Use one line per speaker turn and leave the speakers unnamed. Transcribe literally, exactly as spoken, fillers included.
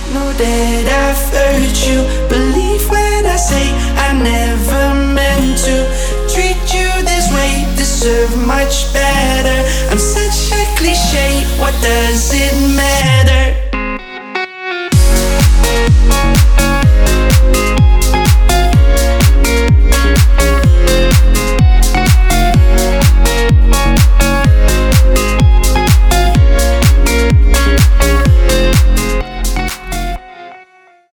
Know that I've hurt you. Believe when I say I never meant to treat you this way. Deserve much better. I'm such a cliche. What does it matter?